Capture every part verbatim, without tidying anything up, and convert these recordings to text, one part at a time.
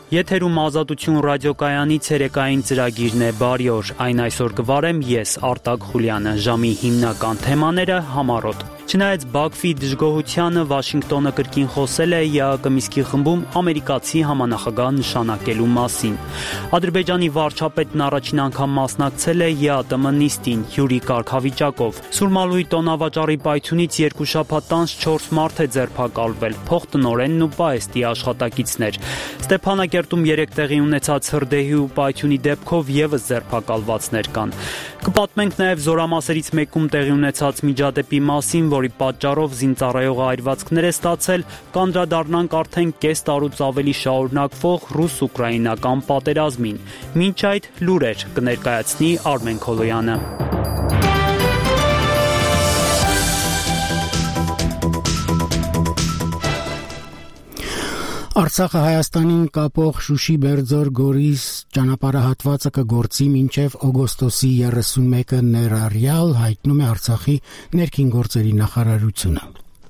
Եթերում Ազատություն ռադիոկայանի ցերեկային ծրագիրն է բարի օր, այն այսօր կվարեմ ես Արտակ Խուլյանը, ժամի հիմնական թեմաները համառոտ։ Չնայած Բաքվի դժգոհությանը Վաշինգտոնը կրկին խոսել է ԵԱՀԿ Մինսկի խմբում ամերիկացի համանախագահ նշանակելու մասին։ Ադրբեջանի վարչապետն առաջին անգամ մասնակցել է ԵԱՏՄ նիստին հյուրի կարգավիճակով։ Սուրմալուի տոնավաճառի պայթյունից երկու շաբաթ անց չորս մարդ է ձերբակալվել, փոխտնօրենն ու պահեստի աշխատակիցներ։ Ստեփանակերտում երեք տեղի ունեցած հրդեհի ու պայթյունի դեպքով ևս ձերբակալվածներ կան։ Կպատմենք նաև զորամասերից մեկում տեղի ունեցած միջադեպի մասին, որի պատճառով զինծառայողը այրվածքներ է ստացել, կանդրադառնանք արդեն կես տարուց ավելի շարունակվող ռուս-ուկրաինական պատերազմին։ Մինչ այդ լուրեր կներկայացնի Արմեն Քոլոյանը։ Արցախը Հայաստանին կապող Շուշի-Բերձոր-Գորիս ճանապարհահատվածը կգործի մինչև օգոստոսի երեսունմեկը ներառյալ, հայտնում է Արցախի ներքին գործերի նախարարությունը։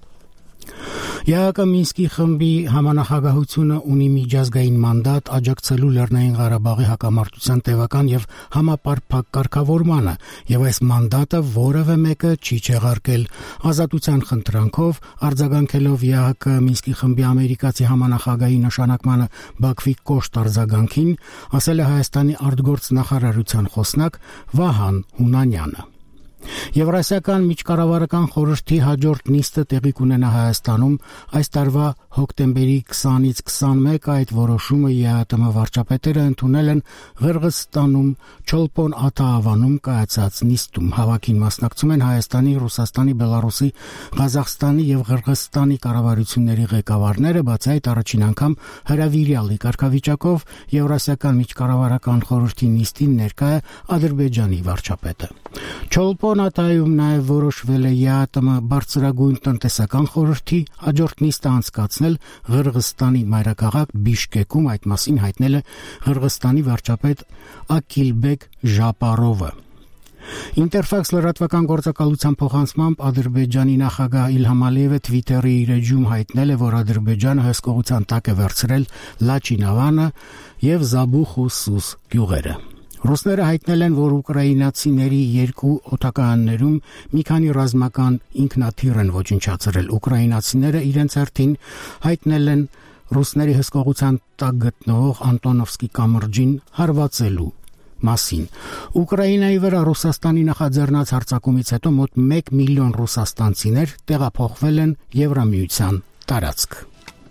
ԵԱՀԿ Մինսկի խմբի համանախագահությունը ունի միջազգային մանդատ աջակցելու Լեռնային Ղարաբաղի հակամարտության տևական եւ համապարփակ կարգավորմանը, եւ այս մանդատը որևէ մեկը չի չեղարկել։ Ազատության խնդրանքով արձագանքելով ԵԱՀԿ Մինսկի խմբի ամերիկացի համանախագահի նշանակմանը Բաքվի կոշտ արձագանքին, ասել է Հայաստանի արտգործնախարարության խոսնակ Վահան Հունանյանը։ Եվրասիական միջկառավարական խորհրդի հաջորդ նիստը տեղի կունենա Հայաստանում այս տարվա հոկտեմբերի քսանից քսանմեկ, այդ որոշումը ԵԱՏՄ վարչապետերը ընդունել են Ղրղըզստանում Չոլպոն Աթա-Ավանում կայացած նիստում։ Հավաքին մասնակցում են Հայաստանի, Ռուսաստանի, Բելարուսի, Ղազախստանի եւ Ղրղըզստանի կառավարությունների ղեկավարները, բացի այդ առաջին անգամ հրավիրյալի կարգավիճակով Եվրասիական միջկառավարական խորհրդի նիստին ներկա է Ադրբեջանի վարչապետը։ Չոլպոն Աթայում նաև որոշվել է ԵԱՏՄ բարձրագույն տնտեսական խորհրդի հաջորդ նիստը անցկացնել Ղրղըզստանի մայրաքաղաք Բիշկեկում, այդ մասին հայտնել է Ղրղըզստանի վարչապետ Ակիլբեկ Ժապարովը։ Ինտերֆաքս լրատվական գործակալության փոխանցմամբ Ադրբեջանի նախագահ Իլհամ Ալիևը Twitter-ի իր էջում հայտնել է, որ Ադրբեջանը հսկողության տակ է վերցրել Լաչինավանը եւ Զաբուխ-ու-Սուս գյուղերը։ Ռուսները հայտնել են, որ ուկրաինացիների երկու օդակայաններում մի քանի ռազմական ինքնաթիռ են ոչնչացրել։ Ուկրաինացիները իրենց հերթին հայտնել են ռուսների հսկողության տակ գտնվող Անտոնովսկի կամրջին հարվածելու մասին։ Ուկրաինայի վրա Ռուսաստանի նախաձեռնած հարձակումից հետո մոտ մեկ միլիոն ռուսաստանցիներ տեղափոխվել են Եվրամիության տարածք։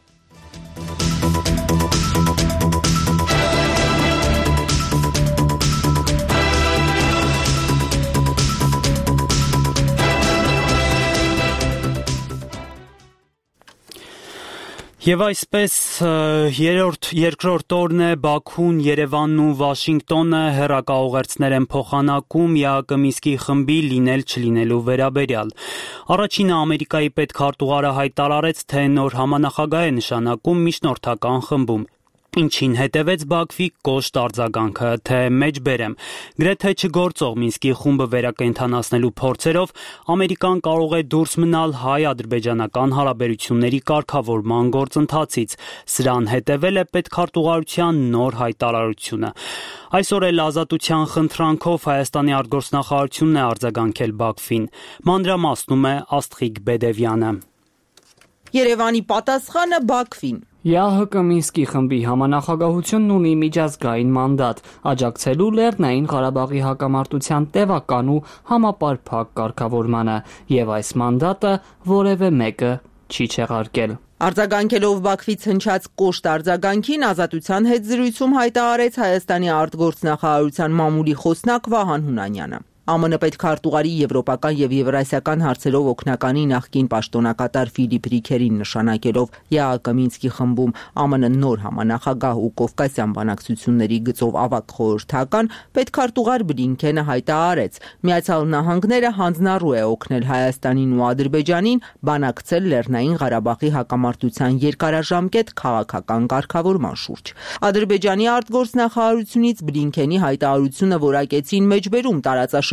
Եվ այսպես երրորդ երկրորդ օրն է Բաքուն, Երևանն ու Վաշինգտոնը հեռակաուղերձներ են փոխանակում ԵԱՀԿ Մինսկի խմբի լինել չլինելու վերաբերյալ։ Առաջինը Ամերիկայի պետքարտուղարը հայտարարեց, թե նոր համանախագահ է նշանակում միջնորդական խմբում, ինչին հետևեց Բաքվի կոշտ արձագանքը, թե մեջբերեմ, գրեթե չգործող Մինսկի խումբը վերակենդանացնելու փորձերով Ամերիկան կարող է դուրս մնալ հայ-ադրբեջանական հարաբերությունների կարգավորման գործընթացից։ Սրան հետևել է պետքարտուղարության նոր հայտարարությունը։ Այսօր էլ Ազատության խնդրանքով Հայաստանի արտգործնախարարությունն է արձագանքել Բաքվին։ Մանրամասնում է Աստղիկ Բեդևյանը։ Երևանի պատասխանը Բաքվին։ ԵԱՀԿ Մինսկի խմբի համանախագահությունն ունի միջազգային մանդատ աջակցելու Լեռնային Ղարաբաղի հակամարտության տևական ու համապարփակ կարգավորմանը, եւ այս մանդատը որևէ մեկը չի չեղարկել։ Արձագանքելով Բաքվից հնչած կոշտ արձագանքին, Ազատության հետ զրույցում հայտարարեց Հայաստանի արտգործնախարարության մամուլի խոսնակ Վահան Հունանյանը։ ԱՄՆ պետքարտուղարի եվրոպական եւ եվրասիական հարցերով օգնականի նախկին պաշտոնակատար Ֆիլիպ Ռիքերին նշանակելով ԵԱՀԿ Մինսկի խմբում ԱՄՆ նոր համանախագահ ու կովկասյան բանակցությունների գծով ավագ խորհրդական, պետքարտուղար Բլինքենը հայտարարեց, Միացյալ Նահանգները հանձնառու է օգնել Հայաստանին ու Ադրբեջանին բանակցել Լեռնային Ղարաբաղի հակամարտության երկարաժամկետ քաղաքական կարգավորման շուրջ։ Ադրբեջանի արտգործնախարարությունից Բլինքենի հայտարարությունը որակեցին մեջբերում տարածաշրջանի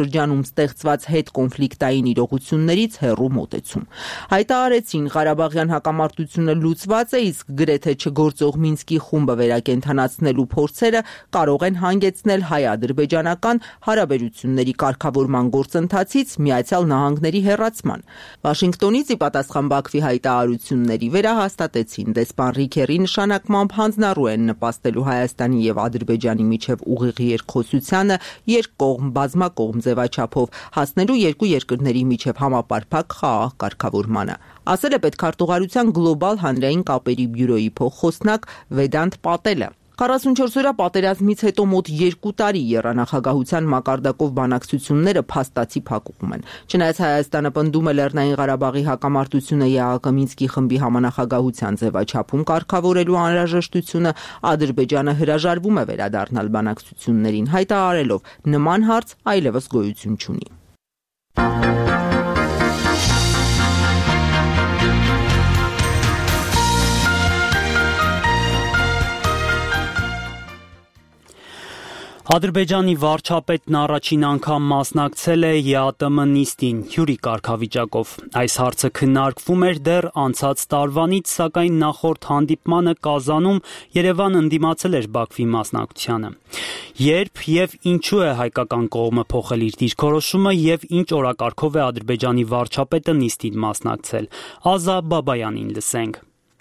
տարածաշրջանում ստեղծված հետկոնֆլիկտային իրողություններից հեռու մոտեցում։ Հայտարարեցին Ղարաբաղյան հակամարտությունը լուծված է, իսկ գրեթե չգործող Մինսկի խումբը վերակենդանացնելու փորձերը կարող են հանգեցնել հայ-ադրբեջանական հարաբերությունների կարգավորման գործընթացից Միացյալ Նահանգների հեռացման։ Վաշինգտոնից ի պատասխան Բաքվի հայտարարությունների վերահաստատեցին դեսպան Ռիքերի նշանակմամբ հանձնառու են նպաստելու Հայաստանի եւ Ադրբեջանի միջև ուղիղ երկխոսությանը երկկողմ բազմակողմ ձևաչափով հասնելու երկու երկրների միջև համապարփակ խաղաղ կարգավորմանը, ասել է պետքարտուղարության գլոբալ հանրային կապերի բյուրոյի փոխխոսնակ Վեդանտ Պատելը։ քառասունչորս օրյա պատերազմից հետո մոտ երկու տարի եռանախագահության մակարդակով բանակցությունները փաստացի փակուղում են։ Չնայած Հայաստանը պնդում է Լեռնային Ղարաբաղի հակամարտությունը ԵԱՀԿ Մինսկի խմբի համանախագահության ձևաչափում կարգավորելու անհրաժեշտությունը, Ադրբեջանը հրաժարվում է վերադառնալ բանակցություններին, հայտարարելով նման հարց այլևս գոյություն չունի։ Ադրբեջանի վարչապետն առաջին անգամ մասնակցել է ԵԱՏՄ նիստին հյուրի կարգավիճակով։ Այս հարցը քննարկվում էր դեռ անցած տարվանից, սակայն նախորդ հանդիպմանը Կազանում Երևանը ընդդիմացել էր Բաքվի մասնակցությանը։ Երբ եւ ինչու է հայկական կողմը փոխել իր դիրքորոշումը եւ ինչ օրակարգով է Ադրբեջանի վարչապետը նիստին մասնակցել։ Ազա Բաբայանին լսենք։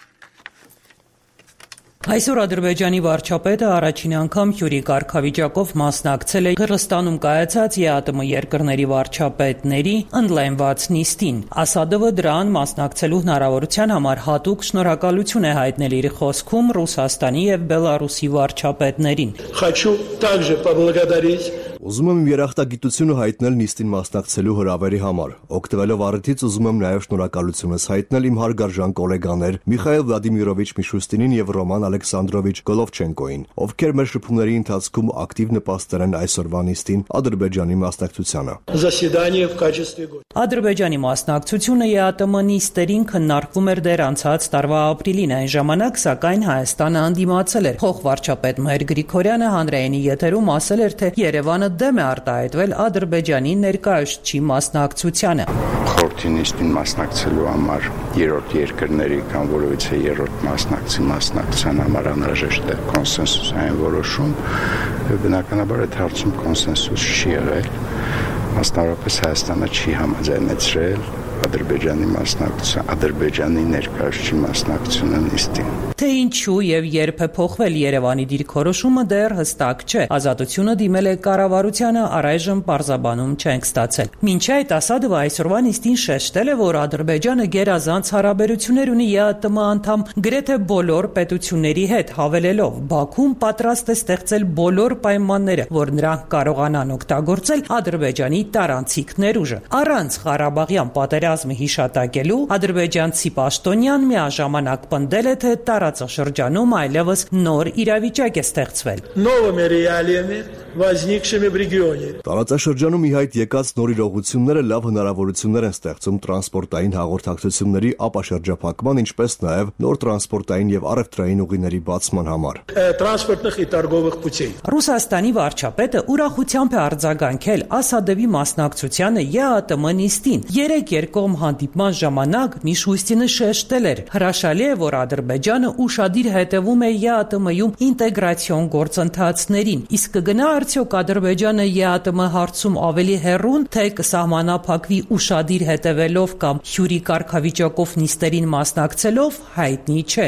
Այսօր Ադրբեջանի վարչապետը առաջին անգամ հյուրի կարգավիճակով մասնակցել է Қырғызստանում կայացած ԵԱՏՄ երկրների վարչապետների ընդլայնված նիստին։ Ասադովը դրան մասնակցելու հնարավորության համար հատուկ շնորհակալություն է հայտնել իր խոսքում Ռուսաստանի եւ Բելարուսի վարչապետներին։ Хочу также поблагодарить Ուզում եմ երախտագիտությունը հայտնել նիստին մասնակցելու հրավերի համար։ Օգտվելով առիթից ուզում եմ նաև շնորհակալությունս հայտնել իմ հարգարժան գոլեգաներ Միխայել Վլադիմիրովիչ Միշուստինին եւ Ռոման Ալեքսանդրովիչ Գոլովչենկոին, ովքեր մեր շփումների ընթացքում ակտիվ նպաստել են այսօրվա նիստին Ադրբեջանի մասնակցությանը։ Заседание в качестве гостя. Ադրբեջանի մասնակցությունը ԵԱՏՄ նիստերին քննարկվում էր դեռ անցած տարվա ապրիլին, այն ժամանակ սակայն Հայաստանը անդիմացել էր։ Փոխվարչապետ Մհեր Գրիգորյանը հանրայինի եթերում ասել էր, թե Երևանը դեմ է արտահայտվել Ադրբեջանի ներկայացուցչի մասնակցությանը։ Խորհրդի նիստին մասնակցելու համար երրորդ երկրների կամ որևիցե երրորդ մասնակցի մասնակցության համար անհրաժեշտ է կոնսենսուսային որոշում, եւ բնականաբար այդ հարցում կոնսենսուս չի եղել։ Մասնավորապես Հայաստանը չի համաձայնեցրել Ադրբեջանի մասնակցության, Ադրբեջանի ներկայացուցչի մասնակցությունը նիստին։ Թե ինչու եւ երբ է փոխվել Երևանի դիրքորոշումը դեռ հստակ չէ։ Ազատությունը դիմել է կառավարությանը, առայժմ պարզաբանում չենք ստացել։ Մինչ այդ Ասադովը այսօրվա նիստին շեշտել է, որ Ադրբեջանը գերազանց հարաբերություններ ունի ԵԱՏՄ անդամ գրեթե բոլոր պետությունների հետ, հավելելով Բաքուն պատրաստ է ստեղծել բոլոր պայմանները, որ նրանք կարողանան օգտագործել Ադրբեջանի տարանցիկ ներուժը։ Առանց Ղարաբաղյան պատերազմը հիշատակելու ադրբեջանցի պաշտոնյան միաժամանակ պնդել է, թե տարածաշրջանում այլևս նոր իրավիճակ է ստեղծվել։ Новыми реалиями, возникшими в регионе. Տարածաշրջանում ի հայտ եկած նոր իրողությունները լավ հնարավորություններ են ստեղծում տրանսպորտային հաղորդակցությունների ապաշրջափակման, ինչպես նաև նոր տրանսպորտային եւ առևտրային ուղիների բացման համար։ Транспортных и торговых путей. Ռուսաստանի վարչապետը ուրախությամբ է արձագանքել Ասադովի մասնակցությանը ԵԱՏՄ նիստին։ Երեք երկկողմ հանդիպման ժամանակ Միշուստինը շեշտել էր. հրաշալի է, որ Ադրբեջանը ուշադիր հետևում է ԵԱՏՄ-ում ինտեգրացիոն գործընթացներին, իսկ կգնա արդյոք Ադրբեջանը ԵԱՏՄ հարցում ավելի հեռուն, թե կսահմանափակվի ուշադիր հետևելով կամ հյուրի կարգավիճակով նիստերին մասնակցելով, հայտնի չէ։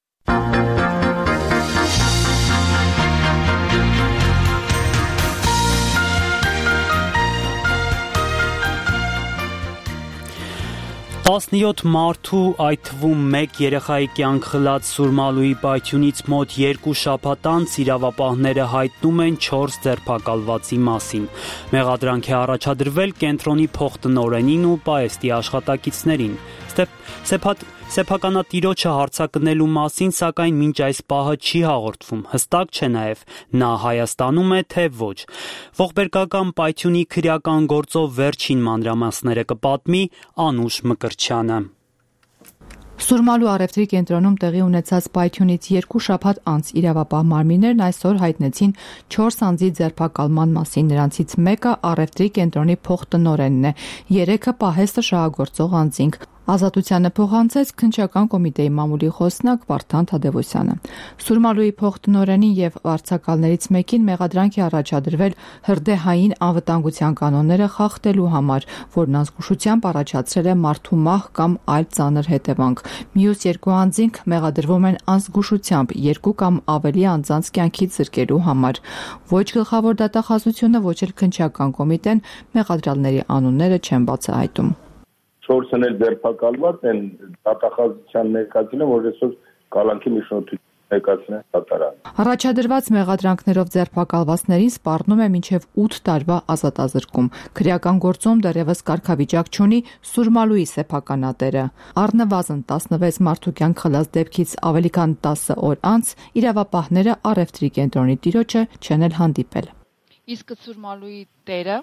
տասնյոթ մարդու, այդ թվում մեկ երեխայի կյանք խլած Սուրմալուի պայթյունից մոտ երկու շաբաթ անց իրավապահները հայտնում են չորս ձերբակալվածի մասին։ Մեղադրանք է առաջադրվել կենտրոնի փոխտնօրենին ու պահեստի աշխատակիցներին։ Սեփականատիրոջը հարձակնելու մասին, սակայն մինչ այս պահը չի հաղորդվում, հստակ չէ նաև նա Հայաստանում է, թե ոչ։ Ողբերգական պայթյունի քրեական գործով վերջին մանրամասները կպատմի Անուշ Մկրտչյանը։ Սուրմալու առևտրի կենտրոնում տեղի ունեցած պայթյունից երկու շաբաթ անց իրավապահ մարմիններն այսօր հայտնեցին չորս անձի ձերբակալման մասին, նրանցից մեկը առևտրի կենտրոնի փոխտնօրենն է, երեքը պահեստը շահագործող անձինք։ Ազատությանը փոխանցեց քննչական կոմիտեի մամուլի խոսնակ Վարդան Թադևոսյանը։ Սուրմալուի փոխտնօրենին եւ վարձակալներից մեկին մեղադրանք է առաջադրվել հրդեհային անվտանգության կանոնները խախտելու համար, որն ազգուշությամբ առաջացրել է մարդու մահ կամ այլ ծանր հետևանք։ Մյուս երկու անձինք մեղադրվում են անզգուշությամբ երկու կամ ավելի անձանց կյանքից զրկելու համար։ Ոչ գլխավոր դատախազությունը, ոչ էլ քննչական կոմիտեն մեղադրյալների անունները չեն բացահայտում։ Չորսն էլ ձերբակալված են, դատախազության ներկայացնում, որ այսօր կալանքի միջնորդություն ներկայացնեն դատարան։ Առաջադրված մեղադրանքներով ձերբակալվածներին սպառնում է մինչև ութ տարվա ազատազրկում։ Քրեական գործում դեռևս կարգավիճակ չունի Սուրմալուի սեփականատերը։ Առնվազն տասնվեց մարդու կյանք խլած դեպքից ավելի քան տասը օր անց իրավապահները առևտրի կենտրոնի տիրոջը չեն էլ հանդիպել։ Իսկ Սուրմալուի տերը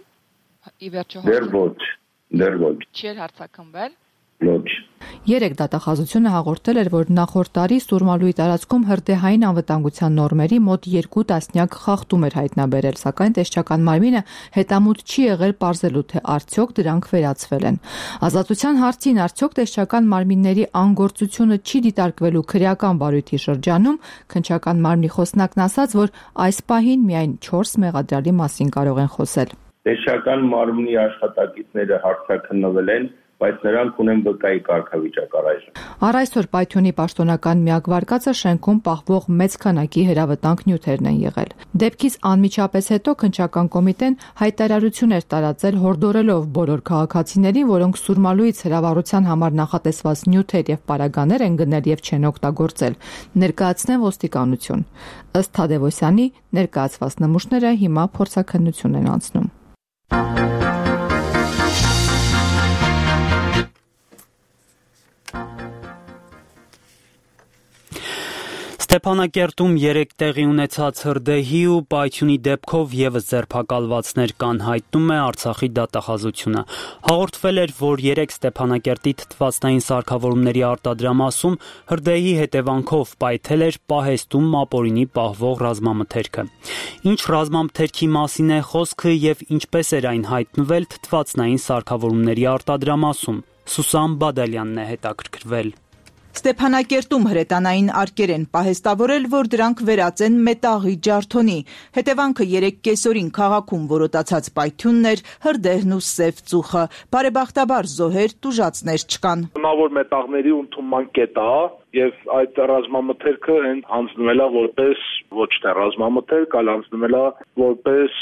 ի վերջո դեռ ոչ Դեռ ոչ։ Չէր հարցակնվել։ Ոչ։ Երեք դատախազությունը հաղորդել էր, որ նախորդ տարի Սուրմալուի տարածքում հրդեհային անվտանգության նորմերի մոտ երկու տասնյակ խախտում էր հայտնաբերել, սակայն տեսչական մարմինը հետամուտ չի եղել պարզելու, թե արդյոք դրանք վերացվել են։ Ազատության հարցին արդյոք տեսչական մարմինների անգործությունը չի դիտարկվելու քրեական բարույթի շրջանում, քննչական մարմնի խոսնակն ասաց, որ այս պահին միայն չորս մեղադրյալի մասին կարող են խոսել։ Տեսչական մարմնի աշխատակիցները հարցաքննվել են, բայց նրանք ունեն վկայի կարգավիճակ առայժմ։ Առ այսօր պայթյունի պաշտոնական միակ վարկածը շենքում պահվող մեծ քանակի հրավտանգ նյութերն են եղել։ Դեպքից անմիջապես հետո քննչական կոմիտեն հայտարարություն էր տարածել հորդորելով բոլոր քաղաքացիներին, որոնք Սուրմալուից հրավառության համար նախատեսված նյութեր եւ պարագաներ են գնել եւ չեն օգտագործել, ներկայացնեն ոստիկանություն։ Ըստ Թադևոսյանի, ներկայացված նմուշները հիմա փորձաքննություն են անցնում։ Ստեփանակերտում երեք տեղի ունեցած հրդեհի ու պայթյունի դեպքով եւս ձերբակալվածներ կան, հայտնում է Արցախի դատախազությունը։ Հաղորդվել էր, որ երեք Ստեփանակերտի թթվածնային սարքավորումների արտադրամասում հրդեհի հետևանքով պայթել էր պահեստում ապօրինի պահվող ռազմամթերքը։ Ինչ ռազմամթերքի մասին է խոսքը եւ ինչպես էր այն հայտնվել թթվածնային սարքավորումների արտադրամասում։ Սուսան Բադալյանն է հետաքրքրվել։ Ստեփանակերտում հրետանային արկեր են պահեստավորել, որ դրանք վերած են մետաղի ջարդոնի։ Հետևանքը երեք կեսօրին քաղաքում որոտացած պայթյունն էր, հրդեհն ու սև ծուխը։ Բարեբախտաբար զոհեր, տուժածներ չկան։ Նավոր մետաղների ընդունման կետ է, եւ այդ ռազմամթերքը հենց հանձնվել է որպես ոչ թե ռազմամթերք, այլ հանձնվել է որպես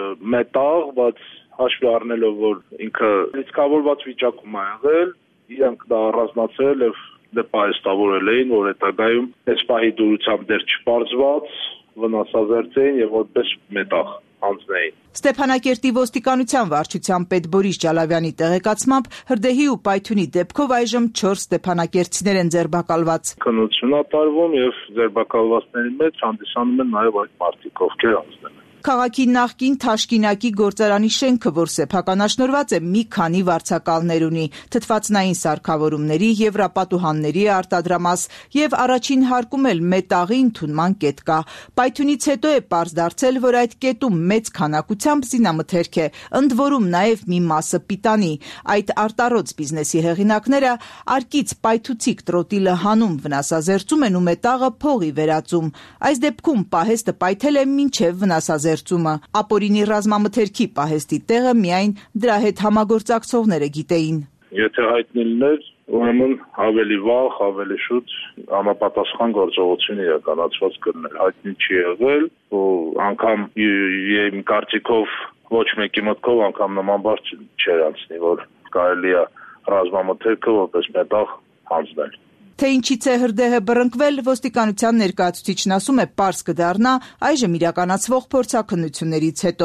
մետաղ, բայց հաշվի առնելով, որ ինքը լիցքավորված վիճակում է եղել, իրանք դա առանձնացրել եւ դե պահեստավորել էին, որ հետագայում այս պահի դուրությամբ դեռ չպարզված վնասազերծ էին եւ որպես մետաղ հանձնեին։ Ստեփանակերտի ոստիկանության վարչության պետ Բորիս Ջալավյանի տեղեկացմամբ հրդեհի ու պայթյունի դեպքով այժմ չորս ստեփանակերտցիներ են ձերբակալված։ Քննություն է տարվում եւ ձերբակալվածների մեջ հանդիսանում են նաեւ այդ մարդիկ, ովքեր հանձնել են։ Քաղաքի նախկին Թաշկինակի գործարանի շենքը, որ սեփականաշնորհված է, մի քանի վարձակալներ ունի՝ թթվածնային սարքավորումների, եվրապատուհանների արտադրամաս եւ առաջին հարկում էլ մետաղի ընդունման կետ կա։ Պայթյունից հետո է պարզ դարձել, որ այդ կետում մեծ քանակությամբ զինամթերք է, ընդ որում նաեւ մի մասը պիտանի։ Այդ արտառոց բիզնեսի հեղինակները արկից պայթուցիկ տրոտիլը հանում, վնասազերծում են ու մետաղը փողի վերածում։ Այս դեպքում պահեստը պայթել է մինչեւ վնասազերծ Ապօրինի ռազմամթերքի պահեստի տեղը միայն դրա հետ համագործակցողները գիտեին։ Եթե հայտնի լիներ, ուրեմն ավելի վաղ, ավելի շուտ համապատասխան գործողություն իրականացված կլիներ։ Հայտնի չի եղել, ու անգամ իմ կարծիքով ոչ մեկի մտքով անգամ նման բառ չէր անցնի, որ կարելի է ռազմամթերքը որպես մետաղ հանձնել։ Թե ինչից է հրդեհը բռնկվել, ոստիկանության ներկայացուցիչն ասում է, պարզ կդառնա այժմ իրականացվող փորձաքննություններից հետո։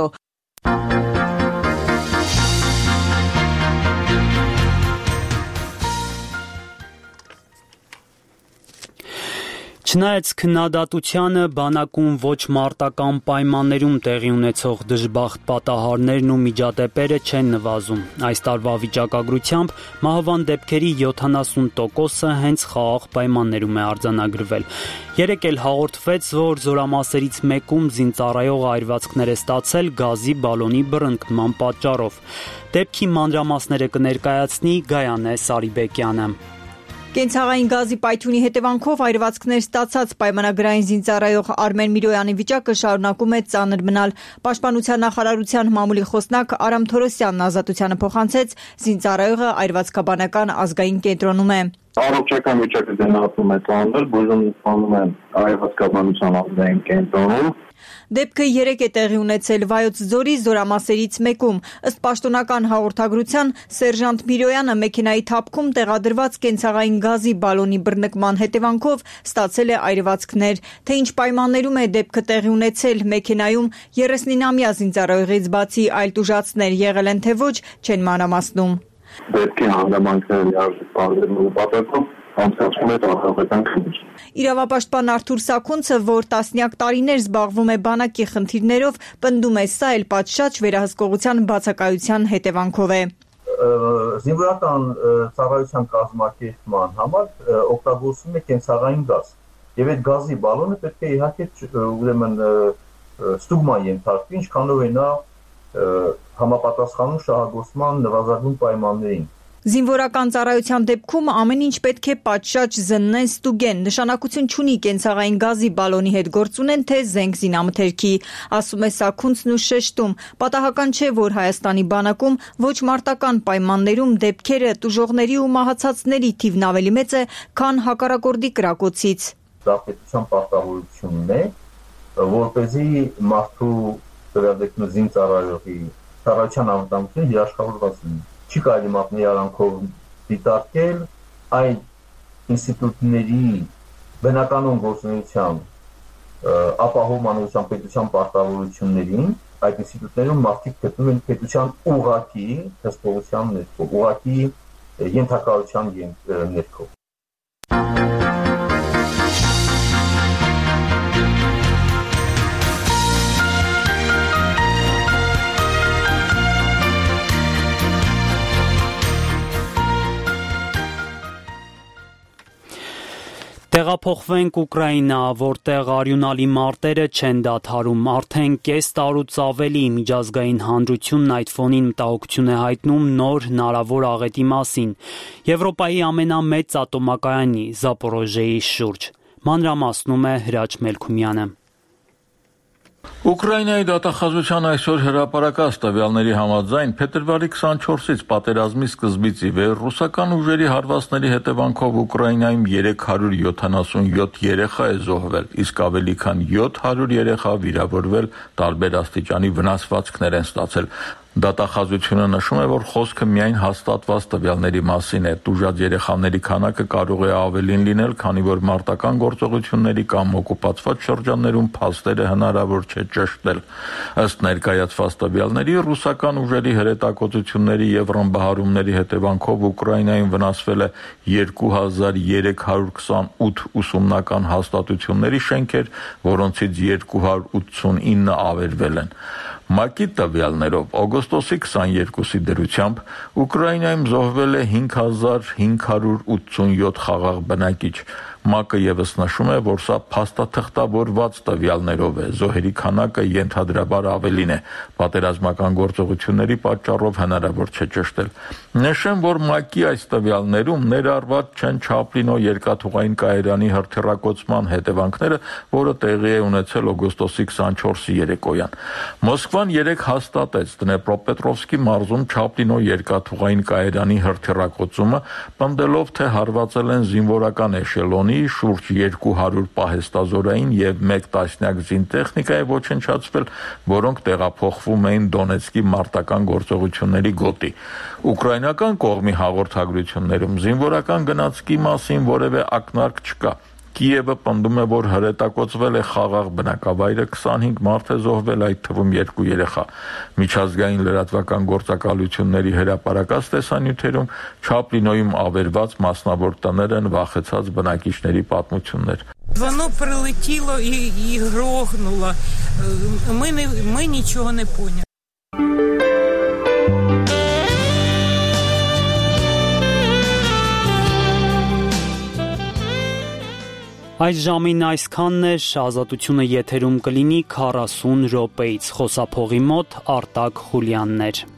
Չնայած քննադատությանը բանակում ոչ մարտական պայմաններում տեղի ունեցող դժբախտ պատահարներն ու միջադեպերը չեն նվազում։ Այս տարվա վիճակագրությամբ մահվան դեպքերի յոթանասուն տոկոսը հենց խաղաղ պայմաններում է արձանագրվել։ Երեկ էլ հաղորդվեց, որ զորամասերից մեկում զինծառայողը այրվածքներ է ստացել գազի բալոնի բռնկման պատճառով։ Դեպքի մանրամասները կներկայացնի Գայանե Սարիբեկյանը։ Կենցաղային գազի պայթյունի հետևանքով այրվածքներ ստացած պայմանագրային զինծառայող Արմեն Միրոյանի վիճակը շարունակում է ծանր մնալ։ Պաշտպանության նախարարության մամուլի խոսնակ Արամ Թորոսյանն ազատությանը փոխանցեց, զինծառայողը այրվածքաբանական ազգային կենտրոնում է։ Առողջական վիճակը գնահատվում է ծանր, բուժում ստանում է այրվածքաբանության ազգային կենտրոնում։ Դեպքը երեկ է տեղի ունեցել Վայոց ձորի զորամասերից մեկում։ Ըստ պաշտոնական հաղորդագրության, սերժանտ Միրոյանը մեքենայի թափքում տեղադրված կենցաղային գազի բալոնի բռնկման հետևանքով ստացել է այրվածքներ։ Թե ինչ պայմաններում է դեպքը տեղի ունեցել, մեքենայում երեսնինամյա զինծառայողից բացի այլ տուժածներ եղել են թե ոչ, չեն մանրամասնում։ Դեպքի հանգամանքները լիարժեք պարզելու նպատակով անցկացվում է նախագահական քննություն։ Իրավապաշտպան Արթուր Սաքունցը, որ տասնյակ տարիներ զբաղվում է բանակի խնդիրներով, պնդում է, սա էլ պատշաճ վերահսկողության բացակայության հետևանքով է։ Զինվորական ծառայության կազմակերպման համար օգտագործվում է կենցաղային գազ։ Եվ այդ գազի բալոնը պետք է իհարկե ուրեմն ստուգման ենթարկվի, ինչքանով է նա համապատասխանում շահագործման նվազագույն պայմաններին։ Զինվորական ծառայության դեպքում ամեն ինչ պետք է պատշաճ զննեն, ստուգեն, նշանակություն չունի կենցաղային գազի բալոնի հետ գործ ունեն, թե զենք զինամթերքի, ասում է Սաքունցն ու շեշտում։ Պատահական չէ, որ Հայաստանի բանակում ոչ մարտական պայմաններում դեպքերը տուժողների ու մահացածների թիվն ավելի մեծ է, քան հակառակորդի կրակոցից։ Դա պետության պարտավորությունն է, որպեսզի մարդու դեպքում զինծառայողի ծառայության անվտանգությունը երաշխավորված լինի։ Չի կարելի մատնի արանքով դիտարկել այն ինստիտուտների բնականոն գործունեության ապահովմանության պետության պարտավորություններին, այդ ինստիտուտներում մարդիկ գտնում են պետության ուղղակի հսկողության ներքո, ուղղակի ենթակայության ներքո։ Տեղափոխվենք Ուկրաինա, որտեղ արյունալի մարտերը չեն դադարում։ Արդեն կես տարուց ավելի միջազգային հանրությունն այդ ֆոնին մտահոգություն է հայտնում նոր հնարավոր աղետի մասին։ Եվրոպայի ամենամեծ ատոմակայանի Զապորոժեի շուրջ։ Մանրամասնում է Հրաչ Մելքումյանը։ Ուկրաինայի դատախազության այսօր հրապարակած տվյալների համաձայն փետրվարի քսանչորսից պատերազմի սկզբից ի վեր ռուսական ուժերի հարվածների հետևանքով Ուկրաինայում երեք հարյուր յոթանասունյոթ երեխա է զոհվել, իսկ ավելի քան յոթ հարյուր երեխա վիրավորվել, տարբեր աստիճանի վնասվածքներ են ստացել։ Դատախազությունը նշում է, որ խոսքը միայն հաստատված տվյալների մասին է։ Տուժած երեխաների քանակը կարող է ավելին լինել, քանի որ մարտական գործողությունների կամ օկուպացված շրջաններում փաստերը հնարավոր չէ ճշտել։ Ըստ ներկայացված տվյալների, ռուսական ուժերի հրետակոծությունների եւ ռմբահարումների հետևանքով Ուկրաինայում վնասվել է երկու հազար երեք հարյուր քսանութ ուսումնական հաստատությունների շենքեր, որոնցից երկու հարյուր ութսունինը ավերվել են։ ՄԱԿ-ի տվյալներով օգոստոսի քսաներկուսի դրությամբ Ուկրաինայում զոհվել է հինգ հազար հինգ հարյուր ութսունյոթ խաղաղ բնակիչ։ ՄԱԿ-ը եւս նշում է, որ սա փաստաթղթավորված տվյալներով է, զոհերի քանակը ենթադրաբար ավելին է։ Պատերազմական գործողությունների պատճառով հնարավոր չէ ճշտել։ Նշեմ, որ ՄԱԿ-ի այս տվյալներում ներառված չեն Չապլինո երկաթուղային կայարանի հրթիռակոծման հետևանքները, որը տեղի է ունեցել օգոստոսի քսանչորսի երեկոյան։ Մոսկվան երեկ հաստատեց Դնեպրոպետրովսկի մարզում Չապլինո երկաթուղային կայարանի հրթիռակոծումը, պնդելով, թե հարվածել են զինվորական էշելոնի շուրջ երկու հարյուր պահեստազորային եւ մեկ տասնյակ զինտեխնիկա է ոչնչացվել, որոնք տեղափոխվում էին Դոնեցկի մարտական գործողությունների գոտի։ Ուկրաինական կողմի հաղորդագրություններում զինվորական գնացքի մասին որևէ ակնարկ չկա։ Կիևը պնդում է, որ հրետակոծվել է խաղաղ բնակավայրը, քսանհինգ մարդ է զոհվել, այդ թվում երկու երեխա։ Միջազգային լրատվական գործակալությունների հրապարակած տեսանյութերում Չապլինոյում ավերված մասնավոր տներ են վախեցած բնակիչների պատմություններ։ Воно прилетіло і, і грохнуло. Ми, не, ми нічого не поняли. Այս ժամին այսքանն էր, ազատությունը եթերում կլինի քառասուն րոպեից, խոսափողի մոտ Արտակ Խուլյանն էր։